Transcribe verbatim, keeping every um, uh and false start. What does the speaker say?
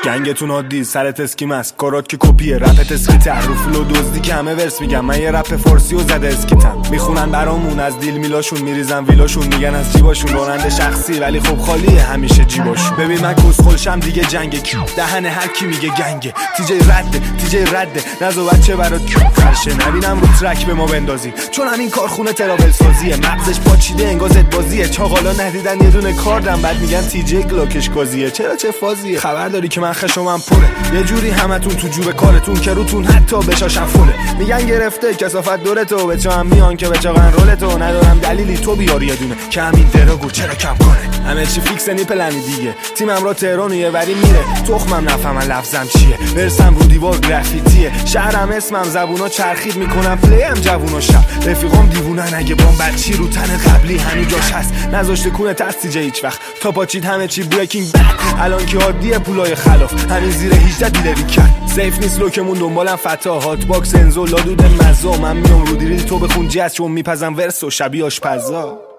گنگتون عادی سرت اسکیم است کارات که کپیه رپت اسکیتر رو فلو دزدی که همه ورس میگم من یه رپ فارسی و زده اسکیتم میخونن برامون از دیل میلاشون میریزن ویلاشون میگن از جیباشون راننده شخصی ولی خب خالیه همیشه جیباشون ببین من کسخلشم دیگه جنگ کی دهن هر کی میگه گنگه تیجی رده تیجی رده نزو بچه برات فرشه نبینم رو ترک به ما بندازی چون همین کارخونه ترابل سازیه مغزش پاچیده انگازت بازیه چاقالا ندیدن یه دونه کاردم بعد میگن تیجی گلاکش گازیه چرا چه فازیه خبر داری که من خشمم پره یه جوری همتون تو جوب کارتون که روتون حتی بشاشم فله میگن گرفته کثافت دورتو به چا هم میان که به چاقن رولتو ندارم دلیلی تو بیاری یه دونه که همین دراگو چرا کم کنه همه چی فیکس نی پلنی دیگه تیمم را تهران یه وری میره تخمم نفهمن لفظم چیه برسم رو دیوار گرافیتیه شهرم اسمم زبونا چرخید میکنم پلیم جوونا شب رفیقام دیوونن اگه بام بچی رو تن قبلی همین جاش هست نذاشته کونه تستیجه هیچ وقت تا پاچید همه چی بریکینگ بد الان که عادیه پولای خلاف همین زیر هجده دیلری کرد سیف نیست لوکمون دنبالم فتا هات باکس انزو لادود مزا من میام رو دیری تو بخون جز چون میپزم ورس و شبیه آشپزا